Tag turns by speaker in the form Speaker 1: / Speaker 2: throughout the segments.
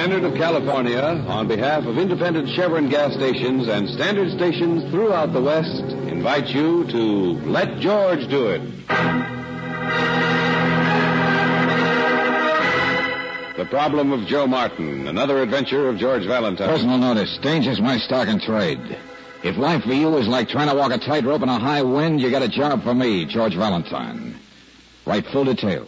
Speaker 1: Standard of California, on behalf of independent Chevron gas stations and Standard stations throughout the West, invites you to Let George Do It. The Problem of Joe Martin, another adventure of George Valentine.
Speaker 2: Personal notice. Danger's my stock and trade. If life for you is like trying to walk a tightrope in a high wind, you got a job for me, George Valentine. Write full details.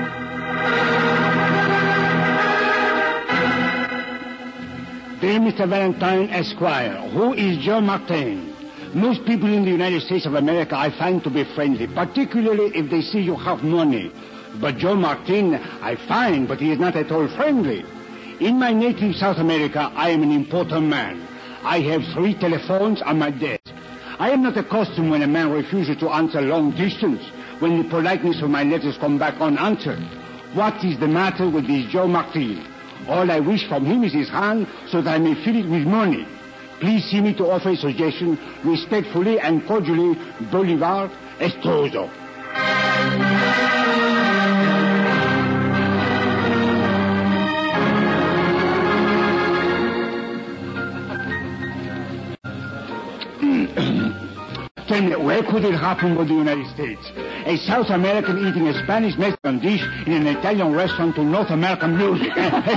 Speaker 3: Dear Mr. Valentine, Esquire, who is Joe Martin? Most people in the United States of America I find to be friendly, particularly if they see you have money. But Joe Martin I find, but he is not at all friendly. In my native South America, I am an important man. I have 3 telephones on my desk. I am not accustomed when a man refuses to answer long distance, when the politeness of my letters come back unanswered. What is the matter with this Joe Martin? All I wish from him is his hand so that I may fill it with money. Please see me to offer a suggestion. Respectfully and cordially, Bolivar Estrozo. Tell me, where could it happen with the United States? A South American eating a Spanish Mexican dish in an Italian restaurant to North American music.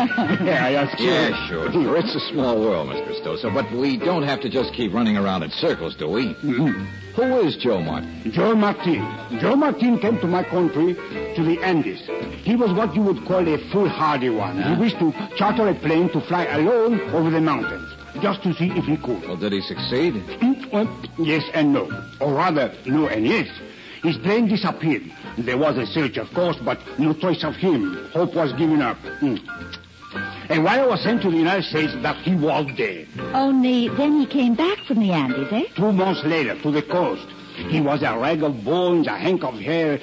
Speaker 2: Yeah, sure. It's a small world, Mr. Stosso, but we don't have to just keep running around in circles, do we?
Speaker 3: Mm-hmm.
Speaker 2: Who is Joe Martin?
Speaker 3: Joe Martin. Joe Martin came to my country, to the Andes. He was what you would call a foolhardy one. He wished to charter a plane to fly alone over the mountains, just to see if he could.
Speaker 2: Well, did he succeed?
Speaker 3: Well, yes and no. Or rather, no and yes. His plane disappeared. There was a search, of course, but no trace of him. Hope was given up. A wire was sent to the United States that he was dead.
Speaker 4: Only then he came back from the Andes, eh?
Speaker 3: 2 months later, to the coast. He was a rag of bones, a hank of hair.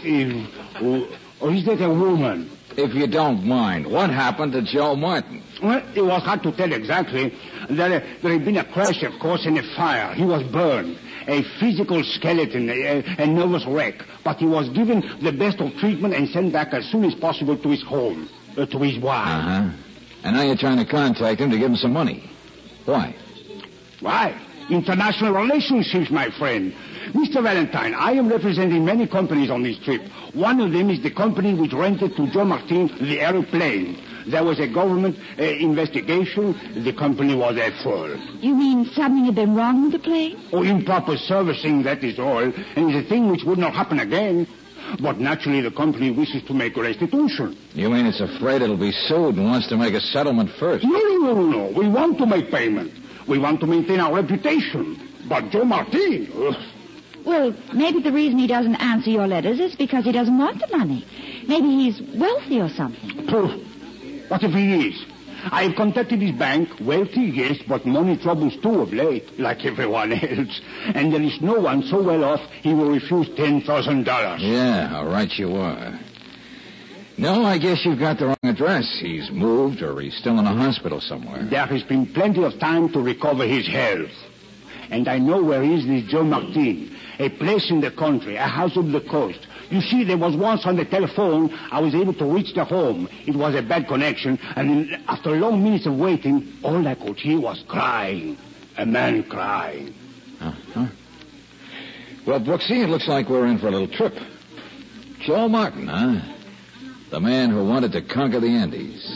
Speaker 3: Or is that a woman?
Speaker 2: If you don't mind, what happened to Joe Martin?
Speaker 3: Well, it was hard to tell exactly. There had been a crash, of course, and a fire. He was burned. A physical skeleton, a nervous wreck. But he was given the best of treatment and sent back as soon as possible to his home, to his wife.
Speaker 2: Uh-huh. And now you're trying to contact him to give him some money. Why?
Speaker 3: Why? International relationships, my friend. Mr. Valentine, I am representing many companies on this trip. One of them is the company which rented to Joe Martin the airplane. There was a government investigation. The company was at fault.
Speaker 4: You mean something had been wrong with the plane?
Speaker 3: Oh, improper servicing, that is all. And it's a thing which would not happen again. But naturally, the company wishes to make restitution.
Speaker 2: You mean it's afraid it'll be sued and wants to make a settlement first?
Speaker 3: No. We want to make payment. We want to maintain our reputation. But Joe Martin...
Speaker 4: Well, maybe the reason he doesn't answer your letters is because he doesn't want the money. Maybe he's wealthy or something.
Speaker 3: What if he is? I have contacted his bank. Wealthy, yes, but money troubles too of late, like everyone else. And there is no one so well off he will refuse $10,000.
Speaker 2: Yeah, all right you are. No, I guess you've got the wrong address. He's moved or he's still in a hospital somewhere.
Speaker 3: There has been plenty of time to recover his health. And I know where is this Joe Martin. A place in the country, a house on the coast. You see, there was once on the telephone, I was able to reach the home. It was a bad connection, and then after long minutes of waiting, all I could hear was crying. A man crying.
Speaker 2: Uh-huh. Well, Brooksy, it looks like we're in for a little trip. Joe Martin, huh? The man who wanted to conquer the Andes.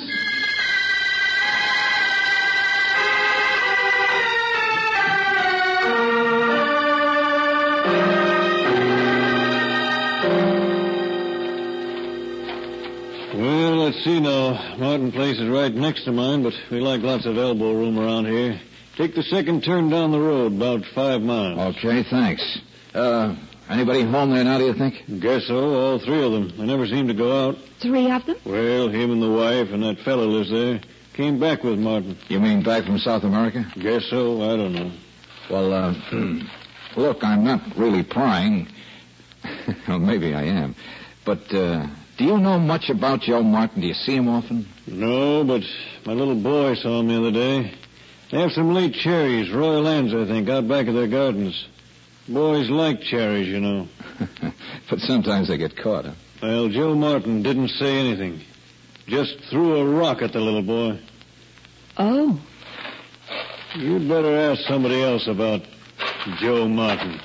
Speaker 5: Well, let's see now. Martin Place is right next to mine, but we like lots of elbow room around here. Take the second turn down the road, about 5 miles.
Speaker 2: Okay, thanks. Anybody home there now, do you think?
Speaker 5: Guess so, all 3 of them. They never seem to go out.
Speaker 4: 3 of them?
Speaker 5: Well, him and the wife and that fellow lives there. Came back with Martin.
Speaker 2: You mean back from South America?
Speaker 5: Guess so, I don't know.
Speaker 2: Well, look, I'm not really prying. Well, maybe I am. But, do you know much about Joe Martin? Do you see him often?
Speaker 5: No, but my little boy saw him the other day. They have some late cherries, Royal Ands, I think, out back of their gardens. Boys like cherries, you know.
Speaker 2: But sometimes they get caught, huh?
Speaker 5: Well, Joe Martin didn't say anything. Just threw a rock at the little boy.
Speaker 4: Oh.
Speaker 5: You'd better ask somebody else about Joe Martin.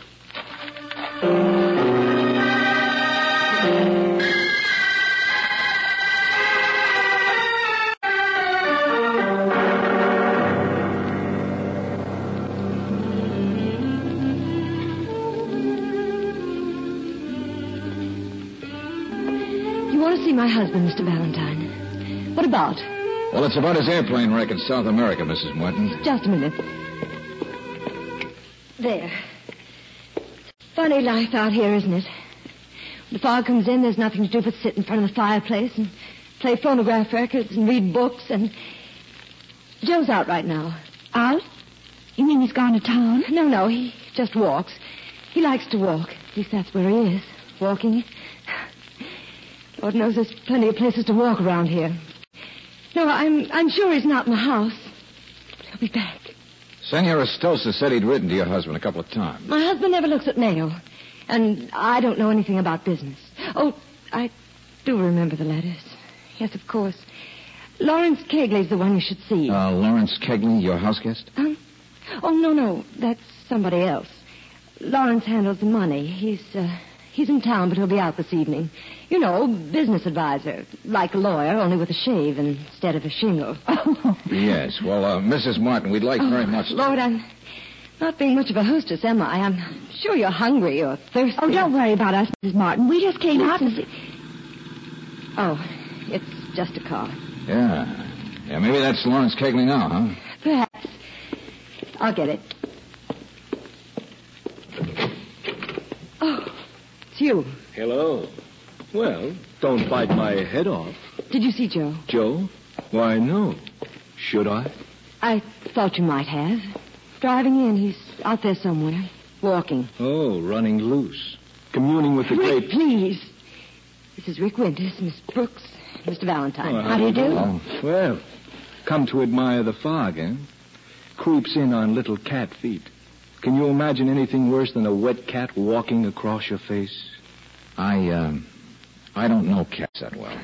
Speaker 6: You want to see my husband, Mr. Valentine? What about?
Speaker 2: Well, it's about his airplane wreck in South America, Mrs. Martin.
Speaker 6: Just a minute. There. Funny life out here, isn't it? When the fog comes in, there's nothing to do but sit in front of the fireplace and play phonograph records and read books and... Joe's out right now.
Speaker 4: Out? You mean he's gone to town?
Speaker 6: No, he just walks. He likes to walk. At least that's where he is, walking. Lord knows there's plenty of places to walk around here. No, I'm sure he's not in the house. He'll be back.
Speaker 2: Senor Estosa said he'd written to your husband a couple of times.
Speaker 6: My husband never looks at mail. And I don't know anything about business. Oh, I do remember the letters. Yes, of course. Lawrence Kegley's the one you should see.
Speaker 2: Lawrence Kegley, your house guest?
Speaker 6: Oh, no. That's somebody else. Lawrence handles the money. He's in town, but he'll be out this evening. You know, business advisor. Like a lawyer, only with a shave instead of a shingle.
Speaker 2: Yes. Well, Mrs. Martin, we'd like very much to...
Speaker 6: Lord, I'm not being much of a hostess, am I? I'm sure you're hungry or thirsty.
Speaker 4: Oh, don't worry about us, Mrs. Martin. We just came out to see...
Speaker 6: Oh, it's just a car.
Speaker 2: Yeah, maybe that's Lawrence Kegley now, huh?
Speaker 6: Perhaps. I'll get it. Oh, it's you.
Speaker 7: Hello. Well, don't bite my head off.
Speaker 6: Did you see Joe?
Speaker 7: Joe? Why, no. Should I?
Speaker 6: I thought you might have. Driving in, he's out there somewhere, walking.
Speaker 7: Oh, running loose. Communing with the
Speaker 6: Rick,
Speaker 7: great...
Speaker 6: please. This is Rick Winters, Miss Brooks, Mr. Valentine.
Speaker 7: Oh,
Speaker 6: how do you do?
Speaker 2: Oh.
Speaker 7: Well, come to admire the fog, eh? Creeps in on little cat feet. Can you imagine anything worse than a wet cat walking across your face?
Speaker 2: I don't know cats that well.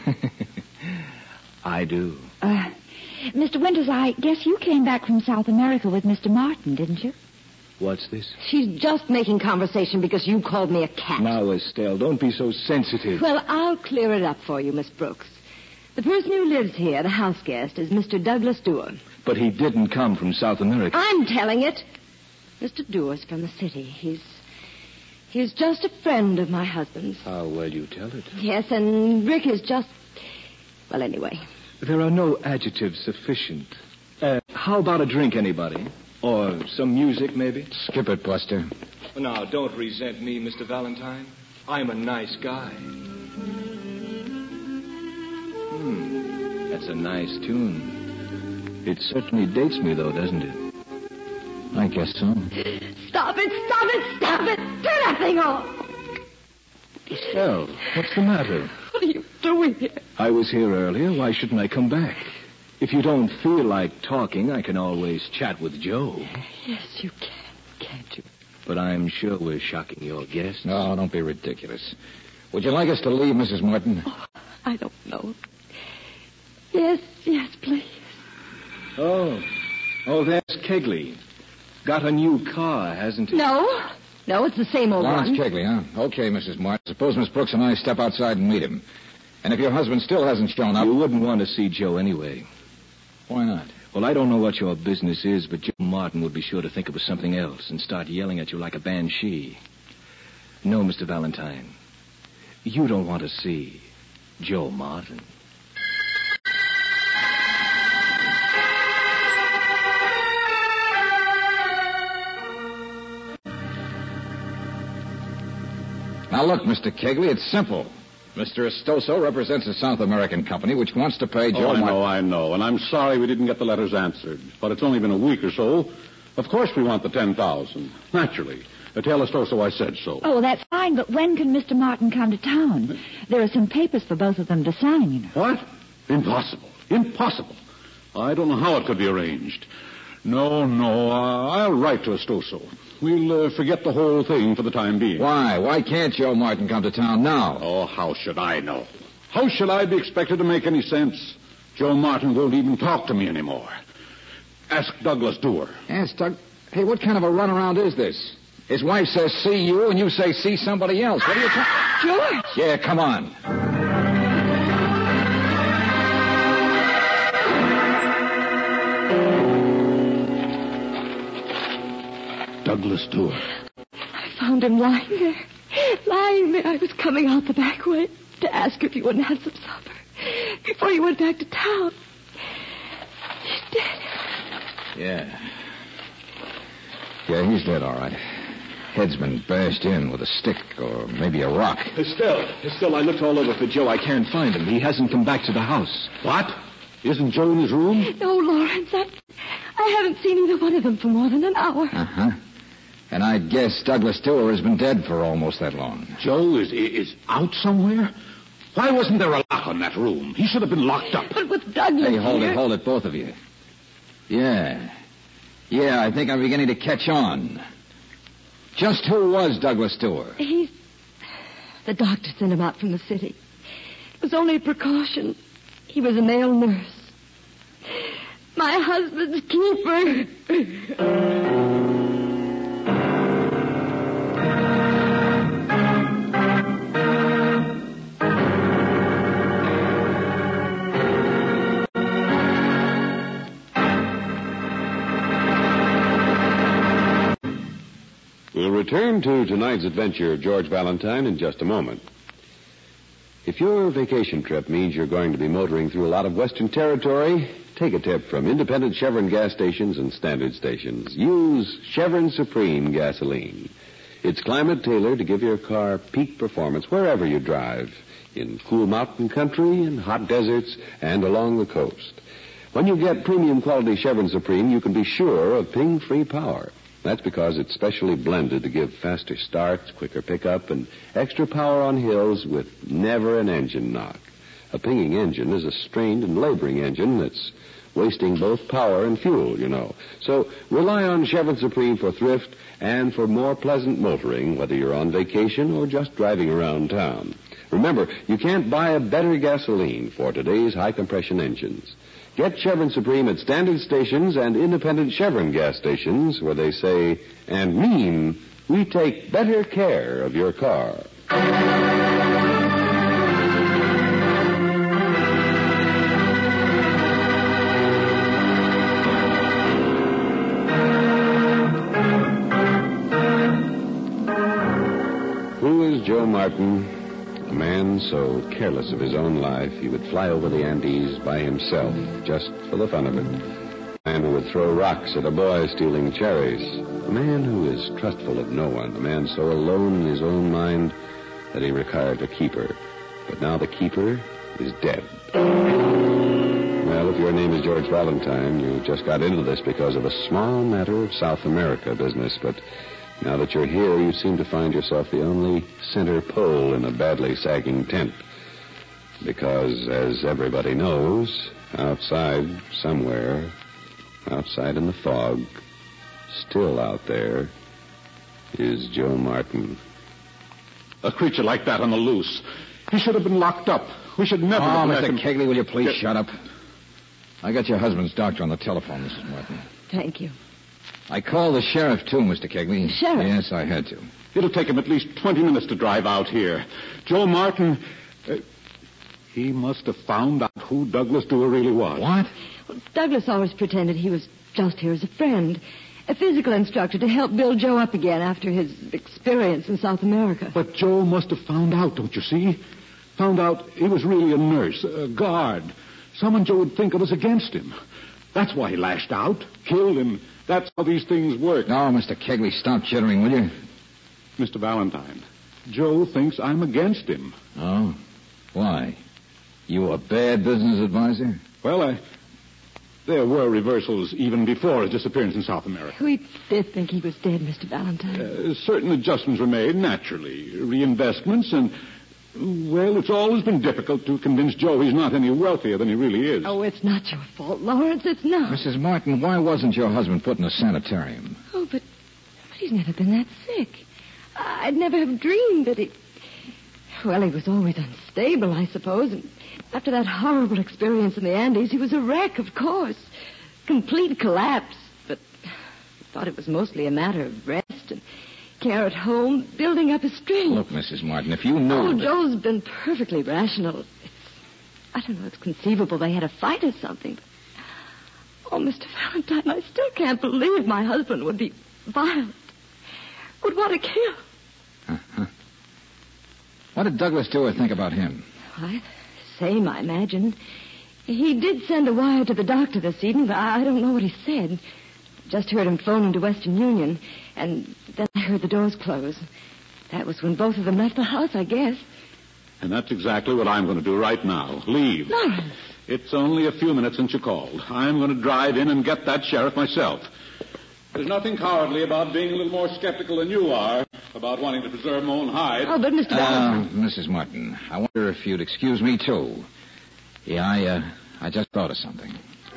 Speaker 7: I do.
Speaker 4: Mr. Winters, I guess you came back from South America with Mr. Martin, didn't you?
Speaker 7: What's this?
Speaker 6: She's just making conversation because you called me a cat.
Speaker 7: Now, Estelle, don't be so sensitive.
Speaker 6: Well, I'll clear it up for you, Miss Brooks. The person who lives here, the house guest, is Mr. Douglas Dewar.
Speaker 7: But he didn't come from South America.
Speaker 6: I'm telling it. Mr. Dewar's from the city. He's just a friend of my husband's.
Speaker 7: How well you tell it.
Speaker 6: Yes, and Rick is just... Well, anyway.
Speaker 7: There are no adjectives sufficient. How about a drink, anybody? Or some music, maybe?
Speaker 2: Skip it, Buster.
Speaker 7: Now, don't resent me, Mr. Valentine. I'm a nice guy. That's a nice tune. It certainly dates me, though, doesn't it?
Speaker 2: I guess so.
Speaker 6: Stop it! Turn that thing off!
Speaker 7: Estelle, what's the matter?
Speaker 6: What are you doing here?
Speaker 7: I was here earlier. Why shouldn't I come back? If you don't feel like talking, I can always chat with Joe.
Speaker 6: Yes, you can, can't you?
Speaker 7: But I'm sure we're shocking your guests.
Speaker 2: No, don't be ridiculous. Would you like us to leave, Mrs. Martin?
Speaker 6: Oh, I don't know. Yes, please.
Speaker 7: Oh, there's Kegley. Got a new car, hasn't he?
Speaker 6: No, it's the same old
Speaker 2: Lawrence
Speaker 6: one.
Speaker 2: Kegley, huh? Okay, Mrs. Martin. Suppose Miss Brooks and I step outside and meet him. And if your husband still hasn't shown up...
Speaker 7: You wouldn't want to see Joe anyway.
Speaker 2: Why not?
Speaker 7: Well, I don't know what your business is, but Joe Martin would be sure to think it was something else and start yelling at you like a banshee. No, Mr. Valentine. You don't want to see Joe Martin.
Speaker 2: Now, look, Mr. Kegley, it's simple. Mr. Estoso represents a South American company which wants to pay Joe Martin.
Speaker 8: I know. And I'm sorry we didn't get the letters answered. But it's only been a week or so. Of course we want the $10,000. Naturally. Tell Estoso I said so.
Speaker 4: Oh, that's fine, but when can Mr. Martin come to town? There are some papers for both of them to sign, you know.
Speaker 8: What? Impossible. I don't know how it could be arranged. No, I'll write to Estoso. We'll forget the whole thing for the time being.
Speaker 2: Why? Why can't Joe Martin come to town now?
Speaker 8: Oh, how should I know? How should I be expected to make any sense? Joe Martin won't even talk to me anymore. Ask Douglas Dewar.
Speaker 2: Ask Doug. Hey, what kind of a runaround is this? His wife says see you, and you say see somebody else. What are you talking...
Speaker 6: George!
Speaker 2: Yeah, come on.
Speaker 8: Douglas Dewar.
Speaker 6: I found him lying there. Lying there. I was coming out the back way to ask if he wouldn't have some supper before he went back to town. He's dead.
Speaker 2: Yeah. Yeah, he's dead, all right. Head's been bashed in with a stick or maybe a rock.
Speaker 7: Estelle, I looked all over for Joe. I can't find him. He hasn't come back to the house.
Speaker 8: What? Isn't Joe in his room?
Speaker 6: No, Lawrence. I haven't seen either one of them for more than an hour.
Speaker 2: Uh-huh. And I'd guess Douglas Dewar has been dead for almost that long.
Speaker 8: Joe is out somewhere? Why wasn't there a lock on that room? He should have been locked up.
Speaker 6: But with Douglas
Speaker 2: Hey, hold
Speaker 6: here...
Speaker 2: it, both of you. Yeah, I think I'm beginning to catch on. Just who was Douglas Dewar?
Speaker 6: The doctor sent him out from the city. It was only a precaution. He was a male nurse. My husband's keeper.
Speaker 1: We'll return to tonight's adventure of George Valentine in just a moment. If your vacation trip means you're going to be motoring through a lot of Western territory, take a tip from independent Chevron gas stations and standard stations. Use Chevron Supreme gasoline. It's climate tailored to give your car peak performance wherever you drive, in cool mountain country, in hot deserts, and along the coast. When you get premium quality Chevron Supreme, you can be sure of ping-free power. That's because it's specially blended to give faster starts, quicker pickup, and extra power on hills with never an engine knock. A pinging engine is a strained and laboring engine that's wasting both power and fuel, you know. So rely on Chevron Supreme for thrift and for more pleasant motoring, whether you're on vacation or just driving around town. Remember, you can't buy a better gasoline for today's high-compression engines. Get Chevron Supreme at standard stations and independent Chevron gas stations where they say and mean we take better care of your car. Who is Joe Martin? A man so careless of his own life, he would fly over the Andes by himself, just for the fun of it. A man who would throw rocks at a boy stealing cherries. A man who is trustful of no one. A man so alone in his own mind that he required a keeper. But now the keeper is dead. Well, if your name is George Valentine, you just got into this because of a small matter of South America business, but... now that you're here, you seem to find yourself the only center pole in a badly sagging tent. Because, as everybody knows, outside somewhere, outside in the fog, still out there, is Joe Martin.
Speaker 8: A creature like that on the loose. He should have been locked up. We should never have let him...
Speaker 2: Mr. Kegley, will you please shut up? I got your husband's doctor on the telephone, Mrs. Martin.
Speaker 6: Thank you.
Speaker 2: I called the sheriff, too, Mr. Kegley.
Speaker 6: The sheriff?
Speaker 2: Yes, I had to.
Speaker 8: It'll take him at least 20 minutes to drive out here. Joe Martin... he must have found out who Douglas Dewar really was.
Speaker 2: What?
Speaker 6: Well, Douglas always pretended he was just here as a friend. A physical instructor to help build Joe up again after his experience in South America.
Speaker 8: But Joe must have found out, don't you see? Found out he was really a nurse, a guard. Someone Joe would think of was against him. That's why he lashed out, killed him. That's how these things work.
Speaker 2: No, Mr. Kegley, stop chittering, will you?
Speaker 8: Mr. Valentine, Joe thinks I'm against him.
Speaker 2: Oh? Why? You a bad business advisor?
Speaker 8: Well, there were reversals even before his disappearance in South America.
Speaker 6: We did think he was dead, Mr. Valentine.
Speaker 8: Certain adjustments were made, naturally. Reinvestments and... well, it's always been difficult to convince Joe he's not any wealthier than he really is.
Speaker 6: Oh, it's not your fault, Lawrence. It's not.
Speaker 2: Mrs. Martin, why wasn't your husband put in a sanitarium?
Speaker 6: Oh, but he's never been that sick. I'd never have dreamed that he... well, he was always unstable, I suppose. And after that horrible experience in the Andes, he was a wreck, of course. complete collapse. But I thought it was mostly a matter of rest and care at home, building up his strength.
Speaker 2: Look, Mrs. Martin, if you knew...
Speaker 6: Oh, Joe's been perfectly rational. I don't know, it's conceivable they had a fight or something. Oh, Mr. Valentine, I still can't believe my husband would be violent. Would want to kill.
Speaker 2: Uh-huh. What did Douglas Dewar think about him?
Speaker 6: Same, I imagine. He did send a wire to the doctor this evening, but I don't know what he said. Just heard him phone into Western Union, and then I heard the doors close. That was when both of them left the house, I guess.
Speaker 8: And that's exactly what I'm going to do right now. Leave.
Speaker 6: Lawrence.
Speaker 8: It's only a few minutes since you called. I'm going to drive in and get that sheriff myself. There's nothing cowardly about being a little more skeptical than you are about wanting to preserve my own hide.
Speaker 6: Oh, but Mr. Valentine...
Speaker 2: Mrs. Martin, I wonder if you'd excuse me, too. Yeah, I just thought of something.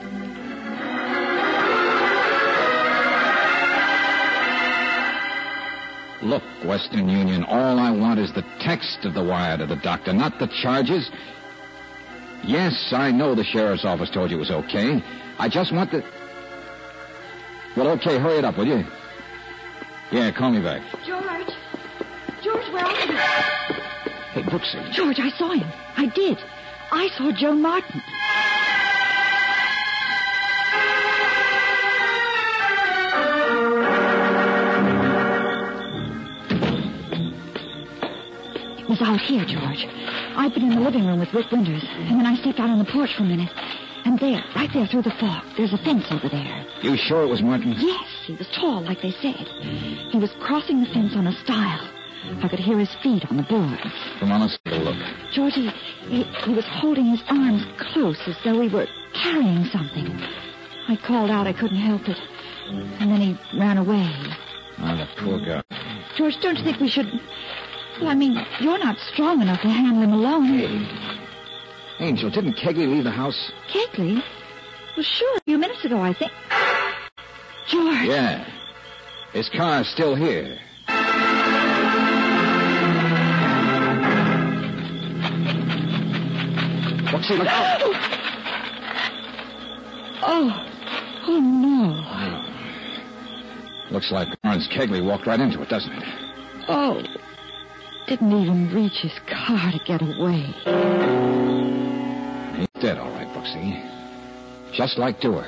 Speaker 2: Look, Western Union, all I want is the text of the wire to the doctor, not the charges. Yes, I know the sheriff's office told you it was okay. I just want the... Well, okay, hurry it up, will you? Yeah, call me back.
Speaker 4: George, where are you?
Speaker 2: Hey, Brooksy.
Speaker 4: George, I saw him. I did. I saw Joe Martin. It was out here, George. I'd been in the living room with Rick Winters, and then I stepped out on the porch for a minute. And there, right there through the fog, there's a fence over there.
Speaker 2: You sure it was Martin?
Speaker 4: Yes, he was tall, like they said. He was crossing the fence on a stile. I could hear his feet on the boards.
Speaker 2: Come on, let's take a look.
Speaker 4: George, he was holding his arms close as though he were carrying something. I called out. I couldn't help it. And then he ran away.
Speaker 2: Oh, the poor guy.
Speaker 4: George, don't you think we should... Well, I mean, you're not strong enough to handle him alone.
Speaker 2: Hey. Angel, didn't Kegley leave the house?
Speaker 4: Kegley? Well, sure, a few minutes ago, I think. George.
Speaker 2: Yeah. His car's still here. Brooksy, look out.
Speaker 4: Oh, no.
Speaker 2: Looks like Lawrence Kegley walked right into it, doesn't it?
Speaker 4: Oh, didn't even reach his car to get away.
Speaker 2: He's dead, all right, Brooksy. Just like Dewar.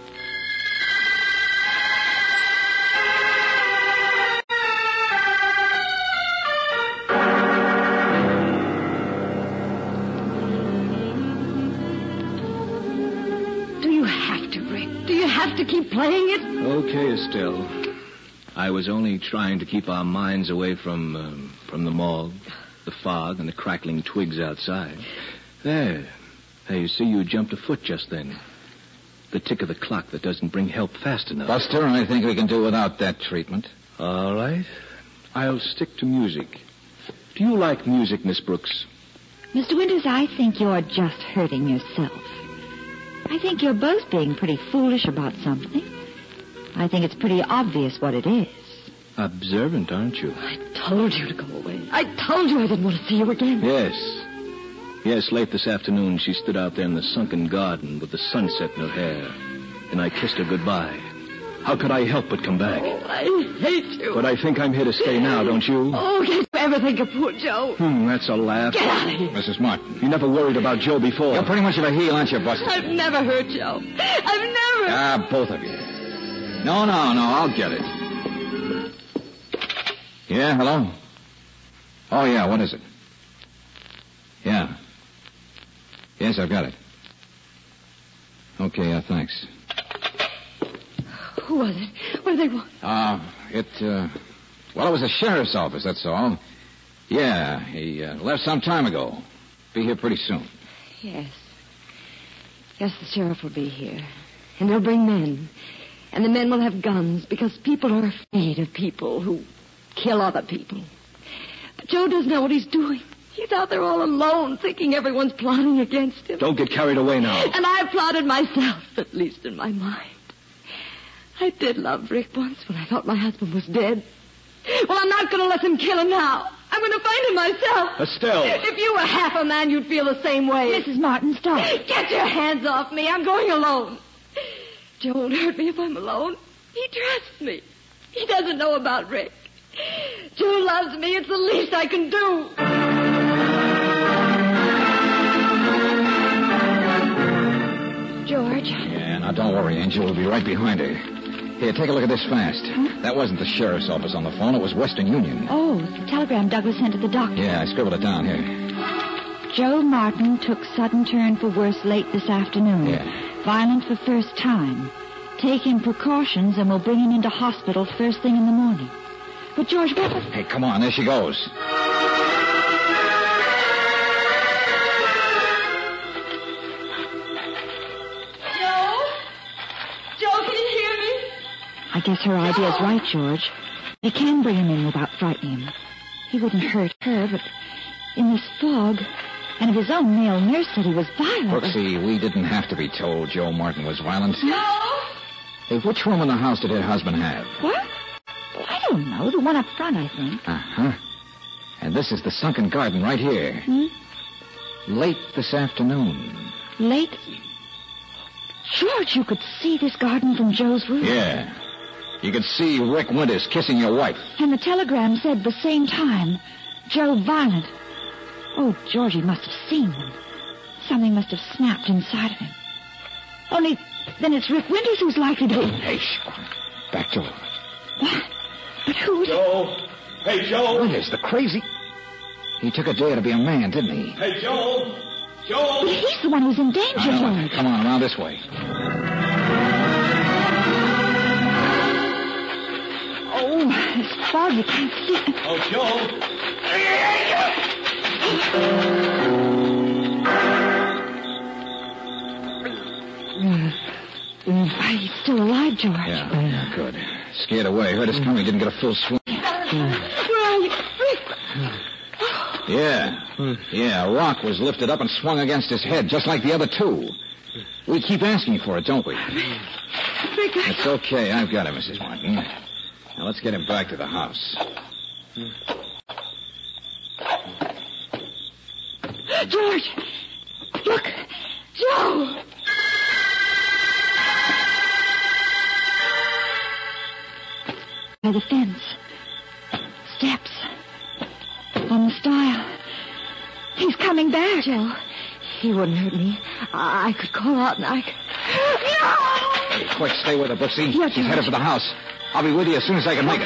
Speaker 6: Do you have to, Rick? Do you have to keep playing it?
Speaker 7: Okay, Estelle. I was only trying to keep our minds away from the morgue, the fog, and the crackling twigs outside. There. Hey, you see, you jumped a foot just then. The tick of the clock that doesn't bring help fast enough.
Speaker 2: Buster, I think we can do without that treatment.
Speaker 7: All right. I'll stick to music. Do you like music, Miss Brooks?
Speaker 4: Mr. Winters, I think you're just hurting yourself. I think you're both being pretty foolish about something. I think it's pretty obvious what it is.
Speaker 7: Observant, aren't you?
Speaker 6: I told you to go away. I told you I didn't want to see you again.
Speaker 7: Yes. Yes, late this afternoon, she stood out there in the sunken garden with the sunset in her hair. And I kissed her goodbye. How could I help but come back?
Speaker 6: Oh, I hate you.
Speaker 7: But I think I'm here to stay now, don't you?
Speaker 6: Oh, can't you ever think of poor Joe?
Speaker 7: That's a laugh.
Speaker 6: Get out of here.
Speaker 2: Mrs. Martin.
Speaker 7: You never worried about Joe before.
Speaker 2: You're pretty much of a heel, aren't you, Buster?
Speaker 6: I've never hurt Joe. I've never...
Speaker 2: Ah, both of you. No, I'll get it. Yeah, hello? Oh, yeah, what is it? Yeah. Yes, I've got it. Okay, thanks.
Speaker 6: Who was it? What did they want?
Speaker 2: Well, it was the sheriff's office, that's all. Yeah, he left some time ago. Be here pretty soon.
Speaker 6: Yes. Yes, the sheriff will be here. And they'll bring men. And the men will have guns because people are afraid of people who kill other people. But Joe doesn't know what he's doing. He's out there all alone, thinking everyone's plotting against him.
Speaker 7: Don't get carried away now.
Speaker 6: And I plotted myself, at least in my mind. I did love Rick once when I thought my husband was dead. Well, I'm not going to let him kill him now. I'm going to find him myself.
Speaker 7: Estelle.
Speaker 6: If you were half a man, you'd feel the same way.
Speaker 4: Mrs. Martin, stop.
Speaker 6: Get your hands off me. I'm going alone. Joe won't hurt me if I'm alone. He trusts me. He doesn't know about Rick. Joe loves me. It's the least I can do. George.
Speaker 2: Yeah, now don't worry, Angel. We'll be right behind her. Here, take a look at this fast.
Speaker 4: Huh?
Speaker 2: That wasn't the sheriff's office on the phone. It was Western Union.
Speaker 4: Oh, the telegram Douglas sent to the doctor.
Speaker 2: Yeah, I scribbled it down here.
Speaker 4: Joe Martin took sudden turn for worse late this afternoon.
Speaker 2: Yeah.
Speaker 4: Violent for first time. Taking precautions and will bring him into hospital first thing in the morning. But George, what was...
Speaker 2: Hey, come on. There she goes.
Speaker 6: Joe, can you hear me?
Speaker 4: I guess her idea's right, George. They can bring him in without frightening him. He wouldn't hurt her, but in this fog... And if his own male nurse said he was violent...
Speaker 2: Brooksy, we didn't have to be told Joe Martin was violent.
Speaker 6: No.
Speaker 2: Hey, which room in the house did her husband have?
Speaker 4: What? I don't know. The one up front, I think.
Speaker 2: Uh-huh. And this is the sunken garden right here.
Speaker 4: Hmm?
Speaker 2: Late this afternoon.
Speaker 4: Late? George, you could see this garden from Joe's room.
Speaker 2: Yeah. You could see Rick Winters kissing your wife.
Speaker 4: And the telegram said the same time. Joe violent. Oh, George, he must have seen them. Something must have snapped inside of him. Only then it's Rick Winters who's likely to be...
Speaker 2: Hey, shh. Back to her.
Speaker 4: What? But who...
Speaker 8: Joe! Hey, Joe!
Speaker 2: Winters, the crazy... He took a dare to be a man, didn't he?
Speaker 8: Hey, Joe! Joe!
Speaker 4: But he's the one who's in danger,
Speaker 2: I know.
Speaker 4: George.
Speaker 2: Come on, around this way.
Speaker 4: Oh, it's fog. You can't see.
Speaker 8: Oh, Joe!
Speaker 4: He's still alive, George.
Speaker 2: Yeah, good. Scared away. Heard us coming. Didn't get a full swing.
Speaker 6: Where are you? Rick.
Speaker 2: Yeah. Yeah, a rock was lifted up and swung against his head, just like the other two. We keep asking for it, don't we?
Speaker 6: Rick,
Speaker 2: It's okay. I've got it, Mrs. Martin. Now, let's get him back to the house.
Speaker 6: George. Look. Joe.
Speaker 4: By the fence. Steps. On the stile. He's coming back.
Speaker 6: Joe, he wouldn't hurt me. I could call out and I could... No!
Speaker 2: Hey, quick, stay with her, Brooksy.
Speaker 6: Yes,
Speaker 2: She's headed for the house. I'll be with you as soon as I can make it.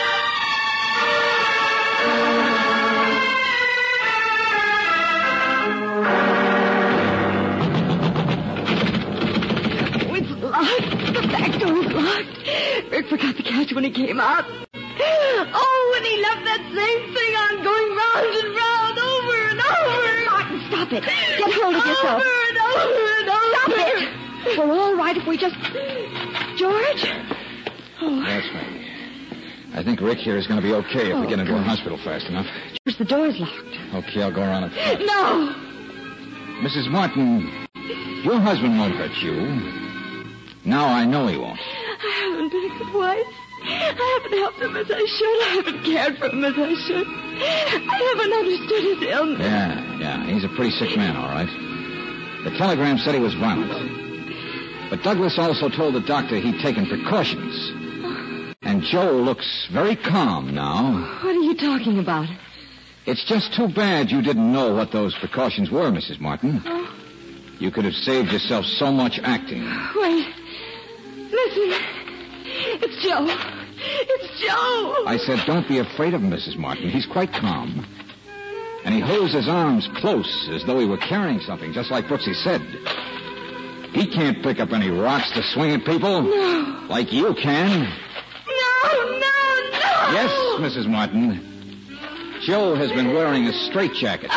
Speaker 6: Oh, it's locked. The back door is locked. Rick forgot the catch when he came out. Oh, and he left that same thing on going round and round, over and over.
Speaker 4: Martin, stop it. Get hold of yourself.
Speaker 6: Over and over and over.
Speaker 4: Stop it. We're all right if we just... George? Oh,
Speaker 2: That's me. I think Rick here is going to be okay if we get into a hospital fast enough.
Speaker 4: George, the door's locked.
Speaker 2: Okay, I'll go around and...
Speaker 6: No.
Speaker 2: Mrs. Martin, your husband won't hurt you. Now I know he won't.
Speaker 6: I haven't been a good wife. I haven't helped him as I should. I haven't cared for him as I should. I haven't understood his illness.
Speaker 2: Yeah. He's a pretty sick man, all right. The telegram said he was violent. But Douglas also told the doctor he'd taken precautions. And Joe looks very calm now.
Speaker 6: What are you talking about?
Speaker 2: It's just too bad you didn't know what those precautions were, Mrs. Martin.
Speaker 6: Oh.
Speaker 2: You could have saved yourself so much acting.
Speaker 6: Wait. Listen. It's Joe. It's Joe.
Speaker 2: I said, don't be afraid of him, Mrs. Martin. He's quite calm. And he holds his arms close as though he were carrying something, just like Brooksy said. He can't pick up any rocks to swing at people.
Speaker 6: No.
Speaker 2: Like you can.
Speaker 6: No.
Speaker 2: Yes, Mrs. Martin. Joe has been wearing a straitjacket.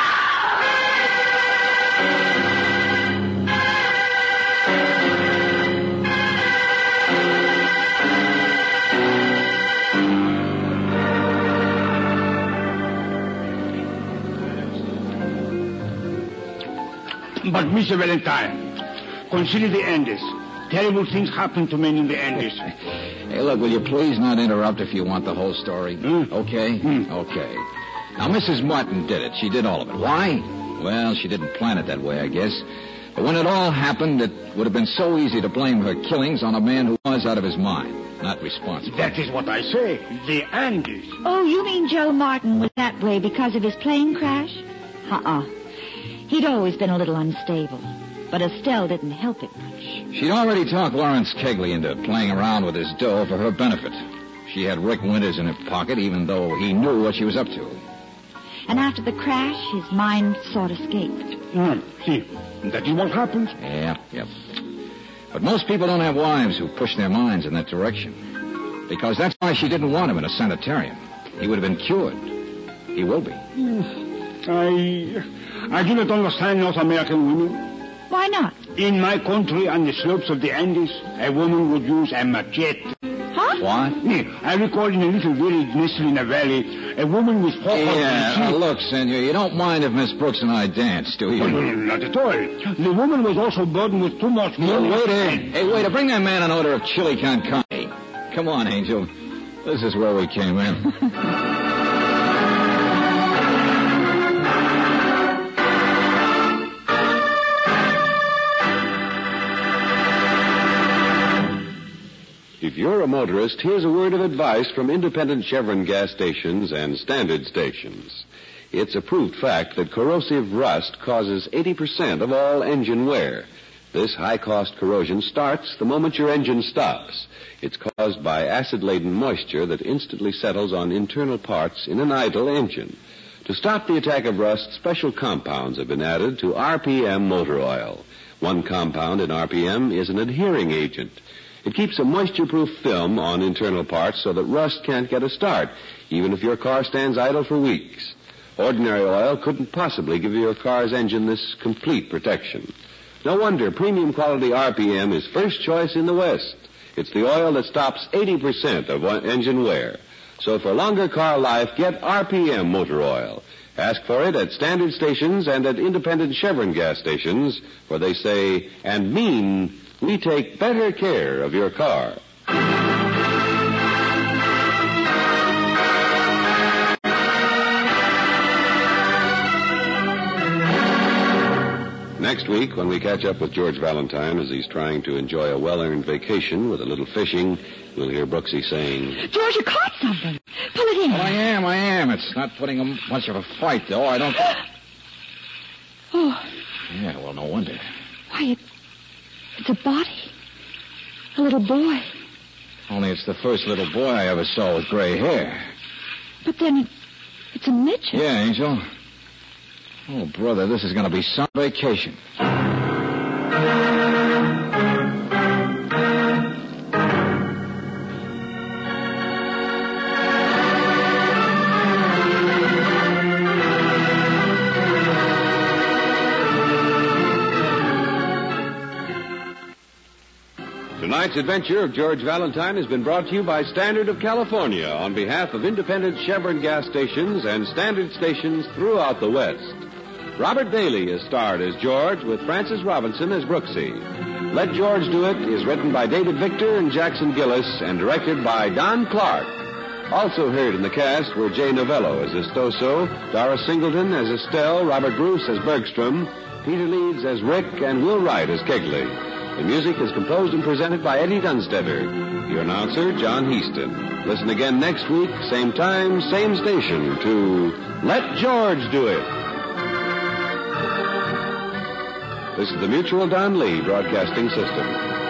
Speaker 3: But, Mr. Valentine, consider the Andes. Terrible things happen to men in the Andes.
Speaker 2: Hey, look, will you please not interrupt if you want the whole story? Okay? Okay. Now, Mrs. Martin did it. She did all of it. Why? Well, she didn't plan it that way, I guess. But when it all happened, it would have been so easy to blame her killings on a man who was out of his mind, not responsible.
Speaker 3: That is what I say. The Andes.
Speaker 4: Oh, you mean Joe Martin was that way because of his plane crash? He'd always been a little unstable. But Estelle didn't help it much.
Speaker 2: She'd already talked Lawrence Kegley into playing around with his dough for her benefit. She had Rick Winters in her pocket, even though he knew what she was up to.
Speaker 4: And after the crash, his mind sort of escaped.
Speaker 3: See, that is what happens.
Speaker 2: Yep. But most people don't have wives who push their minds in that direction. Because that's why she didn't want him in a sanitarium. He would have been cured. He will be.
Speaker 3: I do not understand North American women.
Speaker 4: Why not?
Speaker 3: In my country, on the slopes of the Andes, a woman would use a machete.
Speaker 4: Huh?
Speaker 2: What?
Speaker 3: I recall in a little village nestled in a valley, a woman with four
Speaker 2: look, senor, you don't mind if Miss Brooks and I dance, do you?
Speaker 3: No, not at all. The woman was also burdened with too much money.
Speaker 2: Waiter, bring that man an order of chili con carne. Come on, Angel. This is where we came in.
Speaker 1: If you're a motorist, here's a word of advice from independent Chevron gas stations and standard stations. It's a proved fact that corrosive rust causes 80% of all engine wear. This high-cost corrosion starts the moment your engine stops. It's caused by acid-laden moisture that instantly settles on internal parts in an idle engine. To stop the attack of rust, special compounds have been added to RPM motor oil. One compound in RPM is an adhering agent. It keeps a moisture-proof film on internal parts so that rust can't get a start, even if your car stands idle for weeks. Ordinary oil couldn't possibly give your car's engine this complete protection. No wonder premium quality RPM is first choice in the West. It's the oil that stops 80% of engine wear. So for longer car life, get RPM motor oil. Ask for it at standard stations and at independent Chevron gas stations, where they say and mean, we take better care of your car. Next week, when we catch up with George Valentine as he's trying to enjoy a well-earned vacation with a little fishing, we'll hear Brooksy saying,
Speaker 4: George, you caught something. Pull it in.
Speaker 2: Oh, I am. It's not putting much of a fight, though. I don't...
Speaker 4: Oh.
Speaker 2: Yeah, well, no wonder.
Speaker 4: Why, it's a body. A little boy.
Speaker 2: Only it's the first little boy I ever saw with gray hair.
Speaker 4: But then it's a midget.
Speaker 2: Yeah, Angel. Oh, brother, this is going to be some vacation.
Speaker 1: Tonight's adventure of George Valentine has been brought to you by Standard of California on behalf of independent Chevron gas stations and standard stations throughout the West. Robert Bailey is starred as George with Francis Robinson as Brooksy. Let George Do It is written by David Victor and Jackson Gillis and directed by Don Clark. Also heard in the cast were Jay Novello as Estoso, Doris Singleton as Estelle, Robert Bruce as Bergstrom, Peter Leeds as Rick, and Will Wright as Kegley. The music is composed and presented by Eddie Dunstetter. Your announcer, John Heaston. Listen again next week, same time, same station, to Let George Do It. This is the Mutual Don Lee Broadcasting System.